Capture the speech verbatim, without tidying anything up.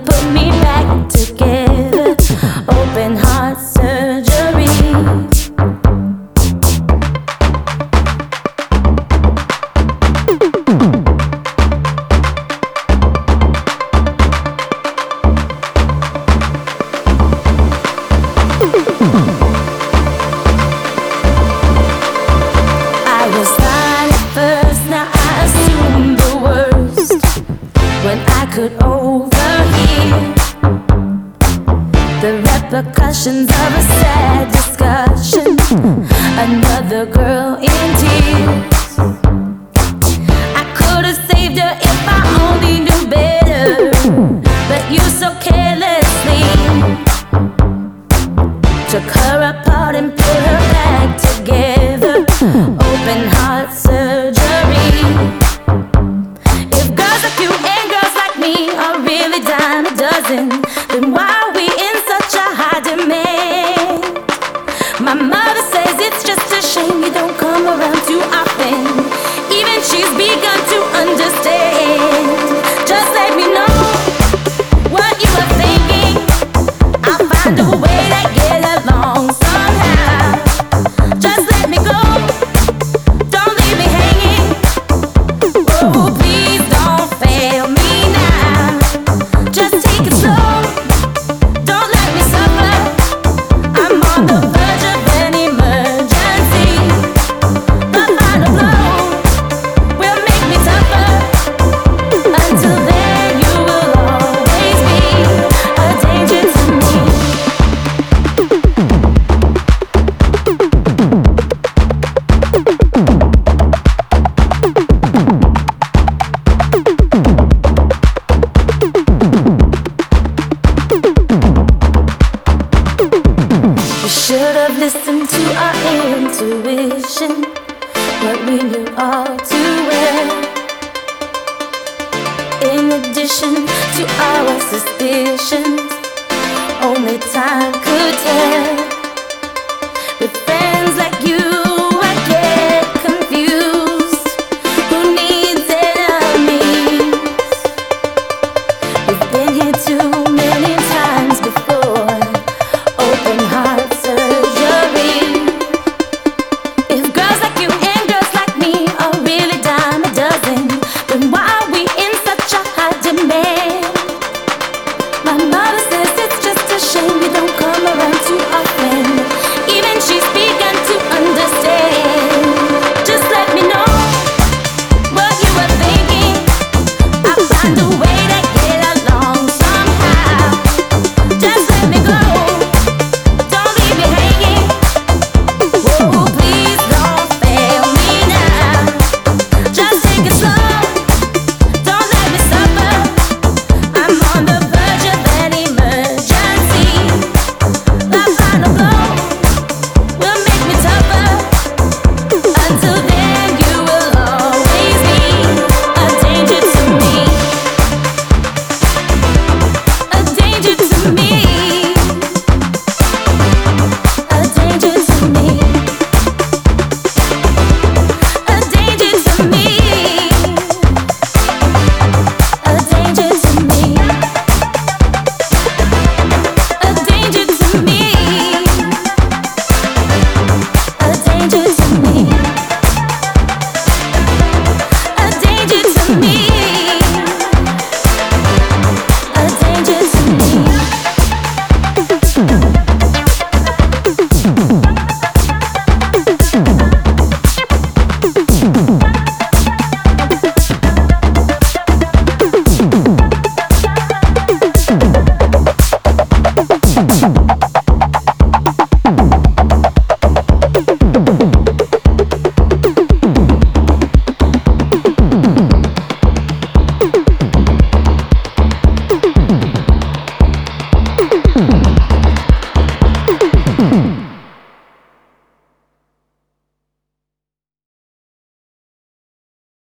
put me back together. Open heart surgery. I was fine at first, now I assume the worst. When I could overhear the repercussions of a sad discussion, another girl in tears. I could have saved her if I only knew better, but you so carelessly took her apart and put her back together. Open heart surgery. If girls like you and girls like me are really dime a dozen, then why are we in such a high demand? My mother says it's just a shame you don't come around too often. Even she's begun to understand. Just let me know what you are thinking. I'll find a way to get along somehow. Just let me go. Don't leave me hanging. Oh, please don't fail me now. Just take it slow. Don't let me suffer. I'm on the verge of an emergency. The final blow will make me tougher. Until then, you will always be a danger to me. We should have listened to our intuition, but we knew all too well. In addition to our suspicions, only time could tell. With friends like you, I get confused. Who needs enemies? We've been here too many times before. Open heart surgery. If girls like you and girls like me are really dime a dozen, then why are we in such a high demand? My mother says it's just a shame you don't come around too often. Even she's begun to understand. Just let me know what you were thinking. I'll find a way to get along somehow. Just let me go. Don't leave me hanging. Oh, please don't fail me now. Just take it slow. Don't let me suffer. I'm on the verge of an emergency. The final blow will make me tougher. Until then, you will always be a danger to me. A danger to me. A danger to me. A danger to me. A danger to me. A danger to me. A danger to me. A danger to me. A danger to me.